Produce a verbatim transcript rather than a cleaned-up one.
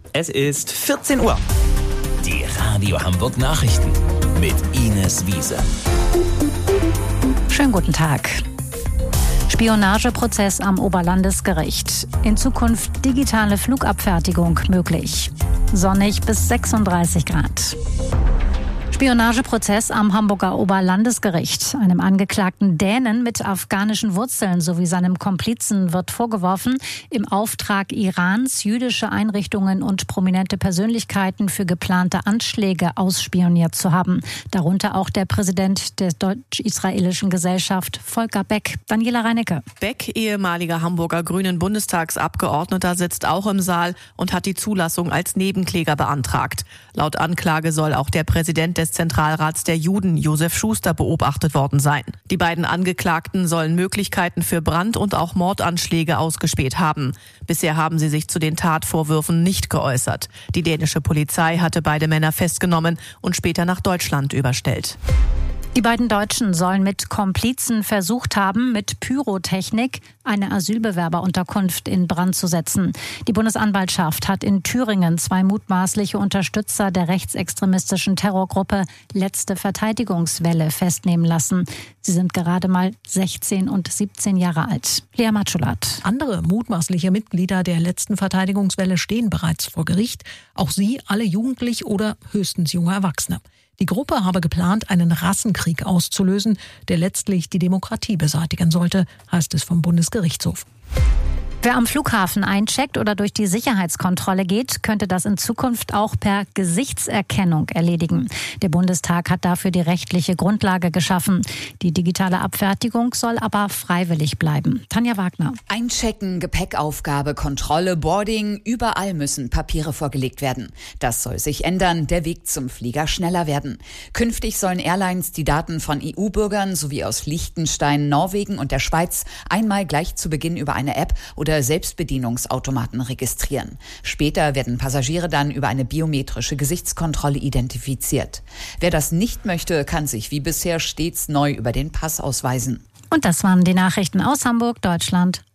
Es ist vierzehn Uhr. Die Radio Hamburg Nachrichten mit Ines Wiese. Schönen guten Tag. Spionageprozess am Oberlandesgericht. In Zukunft digitale Flugabfertigung möglich. Sonnig bis sechsunddreißig Grad. Spionageprozess am Hamburger Oberlandesgericht. Einem angeklagten Dänen mit afghanischen Wurzeln sowie seinem Komplizen wird vorgeworfen, im Auftrag Irans jüdische Einrichtungen und prominente Persönlichkeiten für geplante Anschläge ausspioniert zu haben. Darunter auch der Präsident der deutsch-israelischen Gesellschaft, Volker Beck. Daniela Reinecke. Beck, ehemaliger Hamburger Grünen Bundestagsabgeordneter, sitzt auch im Saal und hat die Zulassung als Nebenkläger beantragt. Laut Anklage soll auch der Präsident des Zentralrats der Juden, Josef Schuster, beobachtet worden sein. Die beiden Angeklagten sollen Möglichkeiten für Brand- und auch Mordanschläge ausgespäht haben. Bisher haben sie sich zu den Tatvorwürfen nicht geäußert. Die dänische Polizei hatte beide Männer festgenommen und später nach Deutschland überstellt. Die beiden Deutschen sollen mit Komplizen versucht haben, mit Pyrotechnik eine Asylbewerberunterkunft in Brand zu setzen. Die Bundesanwaltschaft hat in Thüringen zwei mutmaßliche Unterstützer der rechtsextremistischen Terrorgruppe Letzte Verteidigungswelle festnehmen lassen. Sie sind gerade mal sechzehn und siebzehn Jahre alt. Lea Matschulat. Andere mutmaßliche Mitglieder der Letzten Verteidigungswelle stehen bereits vor Gericht. Auch sie alle jugendlich oder höchstens junge Erwachsene. Die Gruppe habe geplant, einen Rassenkrieg auszulösen, der letztlich die Demokratie beseitigen sollte, heißt es vom Bundesgerichtshof. Wer am Flughafen eincheckt oder durch die Sicherheitskontrolle geht, könnte das in Zukunft auch per Gesichtserkennung erledigen. Der Bundestag hat dafür die rechtliche Grundlage geschaffen. Die digitale Abfertigung soll aber freiwillig bleiben. Tanja Wagner. Einchecken, Gepäckaufgabe, Kontrolle, Boarding, überall müssen Papiere vorgelegt werden. Das soll sich ändern, der Weg zum Flieger schneller werden. Künftig sollen Airlines die Daten von E U-Bürgern sowie aus Liechtenstein, Norwegen und der Schweiz einmal gleich zu Beginn über eine App oder Selbstbedienungsautomaten registrieren. Später werden Passagiere dann über eine biometrische Gesichtskontrolle identifiziert. Wer das nicht möchte, kann sich wie bisher stets neu über den Pass ausweisen. Und das waren die Nachrichten aus Hamburg, Deutschland